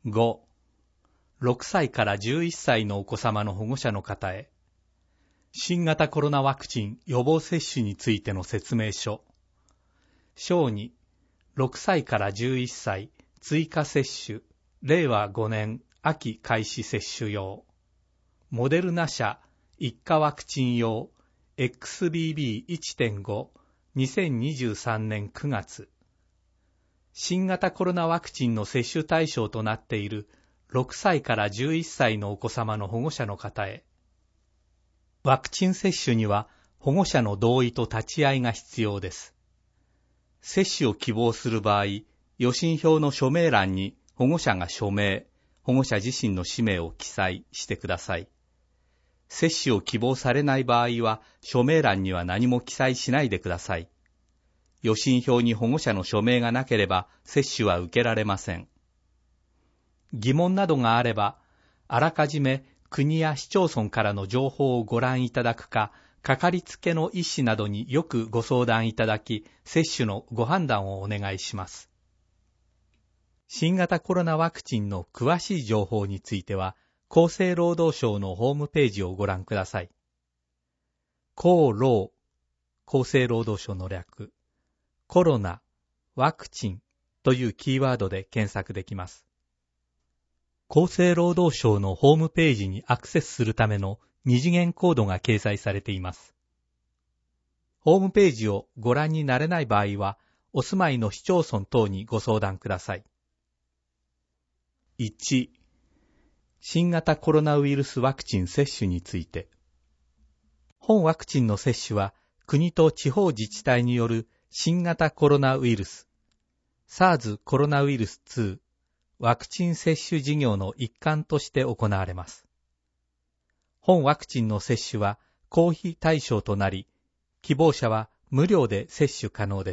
5、6歳から11歳のお子様の保護者の方へ、新型コロナワクチン予防接種についての説明書。小2、6歳から11歳追加接種、令和5年秋開始接種用。モデルナ社一価ワクチン用 XBB.1.5 2023年9月。新型コロナワクチンの接種対象となっている6歳から11歳のお子様の保護者の方へ。ワクチン接種には保護者の同意と立ち会いが必要です。接種を希望する場合、予診票の署名欄に保護者が署名、保護者自身の氏名を記載してください。接種を希望されない場合は、署名欄には何も記載しないでください。予診票に保護者の署名がなければ、接種は受けられません。疑問などがあれば、あらかじめ国や市町村からの情報をご覧いただくか、かかりつけの医師などによくご相談いただき、接種のご判断をお願いします。新型コロナワクチンの詳しい情報については、厚生労働省のホームページをご覧ください。厚労、厚生労働省の略、コロナ、ワクチンというキーワードで検索できます。厚生労働省のホームページにアクセスするための二次元コードが掲載されています。ホームページをご覧になれない場合は、お住まいの市町村等にご相談ください。1、新型コロナウイルスワクチン接種について。本ワクチンの接種は、国と地方自治体による新型コロナウイルス、SARS コロナウイルス2、ワクチン接種事業の一環として行われます。本ワクチンの接種は公費対象となり、希望者は無料で接種可能です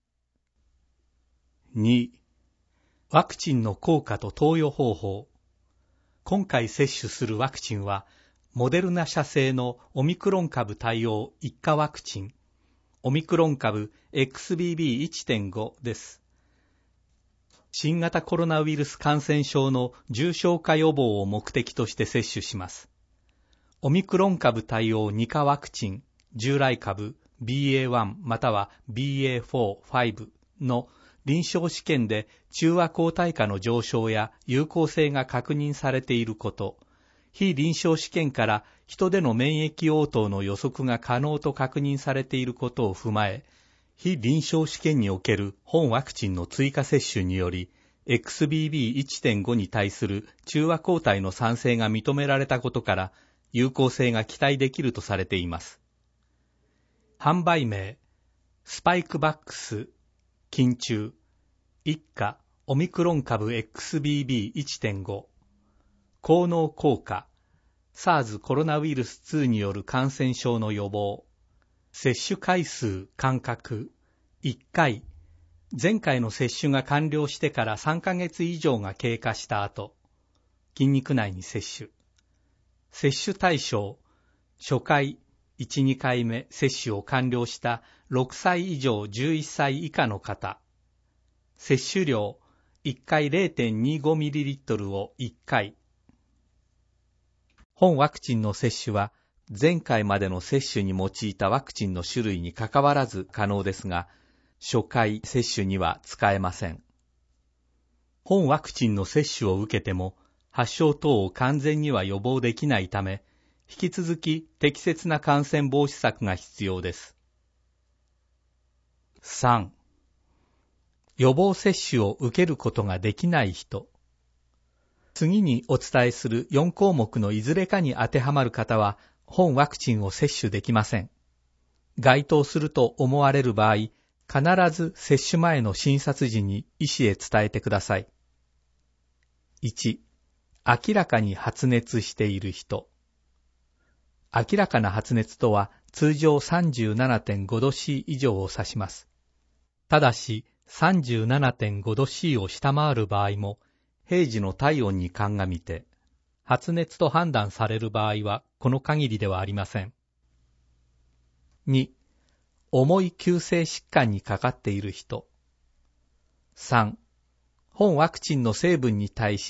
。2、ワクチンの効果と投与方法。今回接種するワクチンは、モデルナ社製のオミクロン株対応一価ワクチン、オミクロン株 XBB.1.5 です。新型コロナウイルス感染症の重症化予防を目的として接種します。オミクロン株対応2価ワクチン、従来株 BA.1 または BA.4-5 の臨床試験で中和抗体価の上昇や有効性が確認されていること、非臨床試験から人での免疫応答の予測が可能と確認されていることを踏まえ、非臨床試験における本ワクチンの追加接種により、XBB.1.5 に対する中和抗体の産生が認められたことから、有効性が期待できるとされています。販売名、スパイクバックス、近中、一価、オミクロン株 XBB.1.5、効能効果、SARS コロナウイルス2による感染症の予防、接種回数間隔、1回、前回の接種が完了してから3ヶ月以上が経過した後、筋肉内に接種。接種対象、初回、1、2回目接種を完了した6歳以上11歳以下の方。接種量、1回 0.25ml を1回。本ワクチンの接種は、前回までの接種に用いたワクチンの種類にかかわらず可能ですが、初回接種には使えません。本ワクチンの接種を受けても、発症等を完全には予防できないため、引き続き適切な感染防止策が必要です。3. 予防接種を受けることができない人。次にお伝えする4項目のいずれかに当てはまる方は、本ワクチンを接種できません。該当すると思われる場合、必ず接種前の診察時に医師へ伝えてください。1. 明らかに発熱している人。明らかな発熱とは通常 37.5 度 C 以上を指します。ただし 37.5 度 C を下回る場合も、平時の体温に鑑みて、発熱と判断される場合はこの限りではありません。2. 重い急性疾患にかかっている人。3. 本ワクチンの成分に対し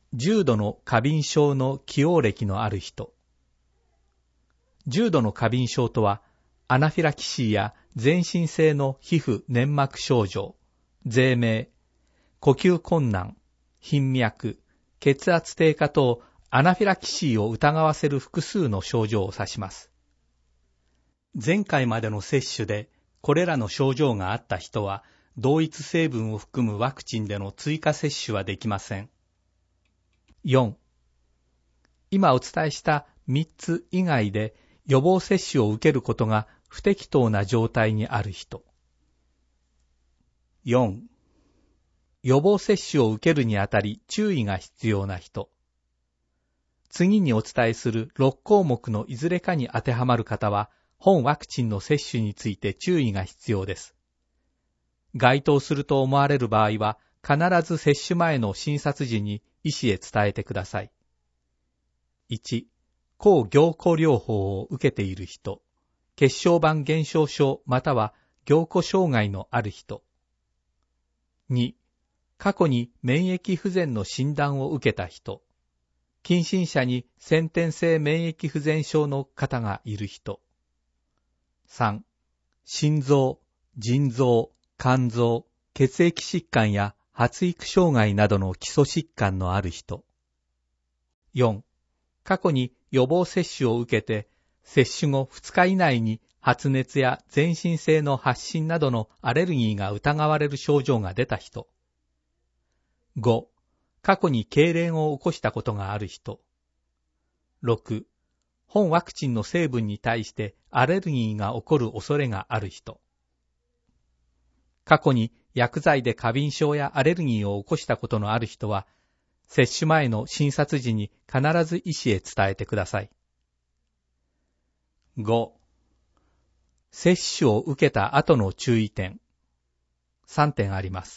重度の過敏症の既往歴のある人。重度の過敏症とは、アナフィラキシーや全身性の皮膚粘膜症状、ぜい鳴、呼吸困難、頻脈、血圧低下等アナフィラキシーを疑わせる複数の症状を指します。前回までの接種でこれらの症状があった人は、同一成分を含むワクチンでの追加接種はできません。4. 今お伝えした3つ以外で予防接種を受けることが不適当な状態にある人。4. 予防接種を受けるにあたり注意が必要な人。次にお伝えする6項目のいずれかに当てはまる方は、本ワクチンの接種について注意が必要です。該当すると思われる場合は、必ず接種前の診察時に医師へ伝えてください。1. 抗凝固療法を受けている人、血小板減少症または凝固障害のある人。2. 過去に免疫不全の診断を受けた人、近親者に先天性免疫不全症の方がいる人。3. 心臓、腎臓、肝臓、血液疾患や発育障害などの基礎疾患のある人。4. 過去に予防接種を受けて、接種後2日以内に発熱や全身性の発疹などのアレルギーが疑われる症状が出た人。5. 過去に痙攣を起こしたことがある人。6. 本ワクチンの成分に対してアレルギーが起こる恐れがある人。過去に薬剤で過敏症やアレルギーを起こしたことのある人は、接種前の診察時に必ず医師へ伝えてください。5. 接種を受けた後の注意点。3点あります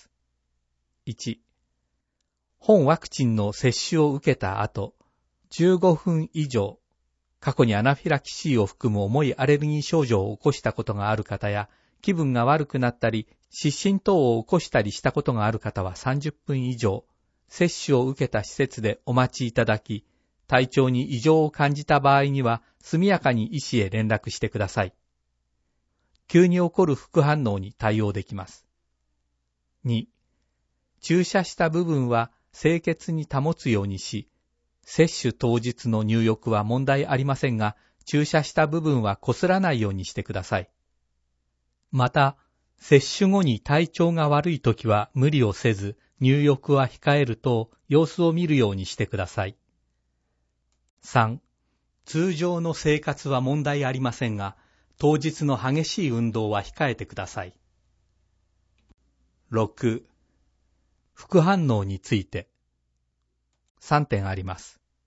。1. 本ワクチンの接種を受けた後、15分以上、過去にアナフィラキシーを含む重いアレルギー症状を起こしたことがある方や、気分が悪くなったり、失神等を起こしたりしたことがある方は30分以上、接種を受けた施設でお待ちいただき、体調に異常を感じた場合には、速やかに医師へ連絡してください。急に起こる副反応に対応できます。2. 注射した部分は清潔に保つようにし、接種当日の入浴は問題ありませんが、注射した部分はこすらないようにしてください。また、接種後に体調が悪いときは無理をせず、入浴は控えると様子を見るようにしてください。3. 通常の生活は問題ありませんが、当日の激しい運動は控えてください。6. 副反応について。3点あります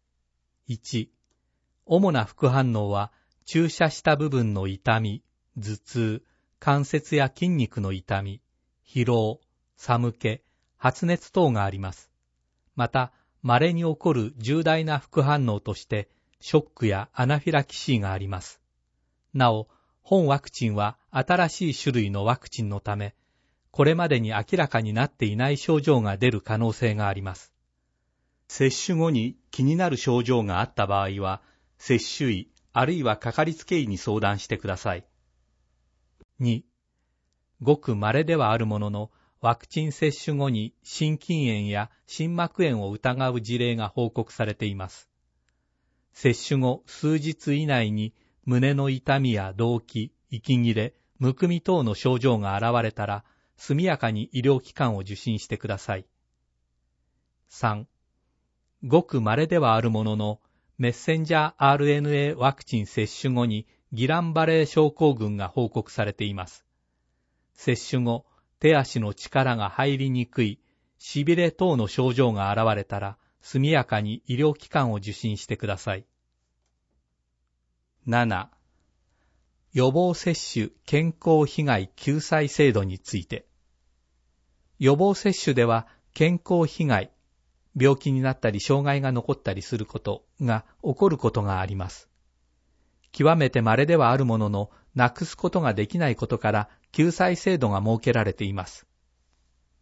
。1. 主な副反応は、注射した部分の痛み、頭痛、関節や筋肉の痛み、疲労、寒気、発熱等があります。また、稀に起こる重大な副反応として、ショックやアナフィラキシーがあります。なお、本ワクチンは新しい種類のワクチンのため、これまでに明らかになっていない症状が出る可能性があります。接種後に気になる症状があった場合は、接種医あるいはかかりつけ医に相談してください。2. ごく稀ではあるものの、ワクチン接種後に心筋炎や心膜炎を疑う事例が報告されています。接種後数日以内に胸の痛みや動悸、息切れ、むくみ等の症状が現れたら、速やかに医療機関を受診してください。3. ごく稀ではあるものの、メッセンジャー RNA ワクチン接種後にギランバレー症候群が報告されています。接種後、手足の力が入りにくい、しびれ等の症状が現れたら、速やかに医療機関を受診してください。7. 予防接種健康被害救済制度について。予防接種では健康被害、病気になったり障害が残ったりすることが起こることがあります。極めて稀ではあるものの、なくすことができないことから救済制度が設けられています。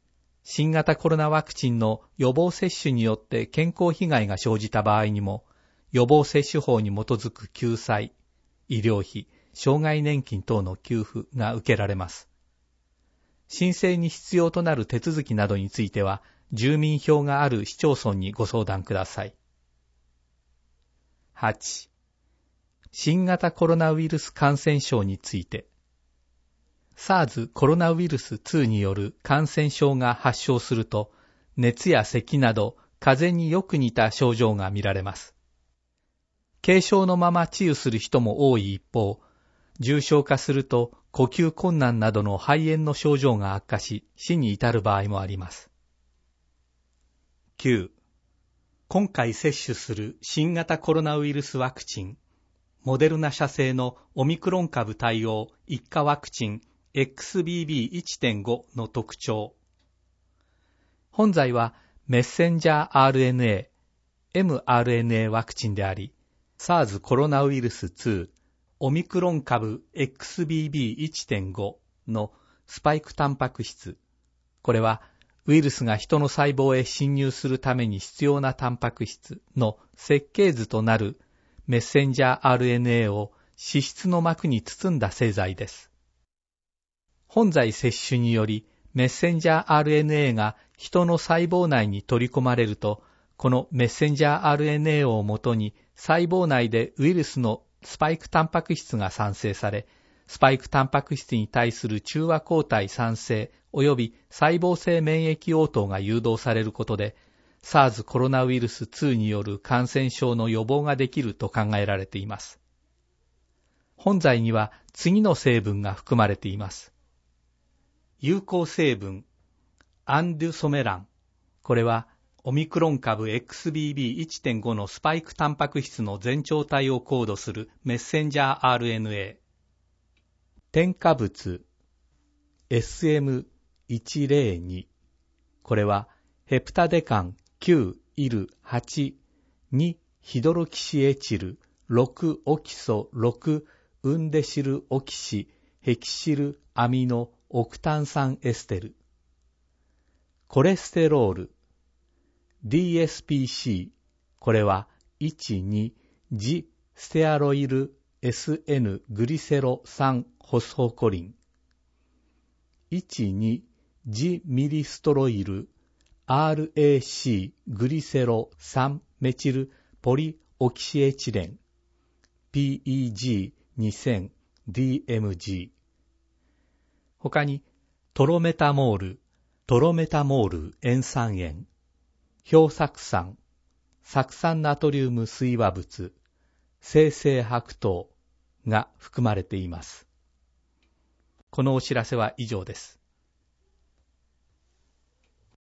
新型コロナワクチンの予防接種によって健康被害が生じた場合にも、予防接種法に基づく救済、医療費、障害年金等の給付が受けられます。申請に必要となる手続きなどについては、住民票がある市町村にご相談ください。8. 新型コロナウイルス感染症について、SARS コロナウイルス2による感染症が発症すると、熱や咳など風邪によく似た症状が見られます。軽症のまま治癒する人も多い一方、重症化すると呼吸困難などの肺炎の症状が悪化し、死に至る場合もあります。9. 今回接種する新型コロナウイルスワクチン、モデルナ社製のオミクロン株対応一価ワクチン XBB.1.5 の特徴。本剤はメッセンジャー RNA、mRNA ワクチンであり、SARS コロナウイルス2、オミクロン株 XBB.1.5 のスパイクタンパク質。これはウイルスが人の細胞へ侵入するために必要なタンパク質の設計図となるメッセンジャー RNA を脂質の膜に包んだ製剤です。本剤摂取によりメッセンジャー RNA が人の細胞内に取り込まれると、このメッセンジャー RNA をもとに細胞内でウイルスのスパイクタンパク質が産生され、スパイクタンパク質に対する中和抗体産生及び細胞性免疫応答が誘導されることで、SARS コロナウイルス2による感染症の予防ができると考えられています。本剤には次の成分が含まれています。有効成分、アンデュソメラン。これはオミクロン株 XBB.1.5 のスパイクタンパク質の全長体をコードするメッセンジャー RNA。添加物 SM102。これはヘプタデカン9イル8 2ヒドロキシエチル6オキソ6ウンデシルオキシヘキシルアミノオクタン酸エステル。コレステロール DSPC。これは12ジステアロイル SN グリセロ3ホスホコリン。12ジミリストロイル RAC グリセロ3メチルポリオキシエチレン PEG2000 DMG。他にトロメタモール塩酸塩、氷酢酸、酢酸ナトリウム水和物、精製白糖が含まれています。このお知らせは以上です。